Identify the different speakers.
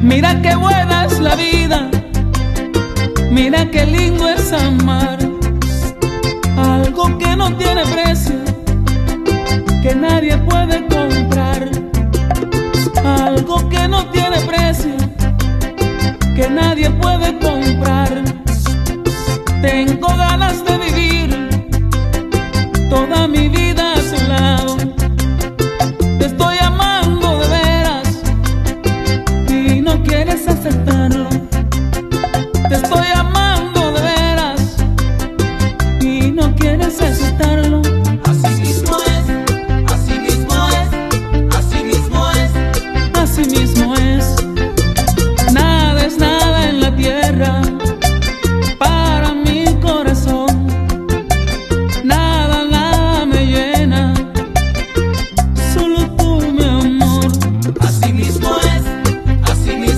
Speaker 1: Mira qué buena es la vida, mira qué lindo es amar. Algo que no tiene precio, que nadie puede comprar. Algo que no tiene precio, que nadie puede comprar. Tengo ganas de vivir toda mi vida a su lado. Te estoy amando de veras y no quieres aceptarlo.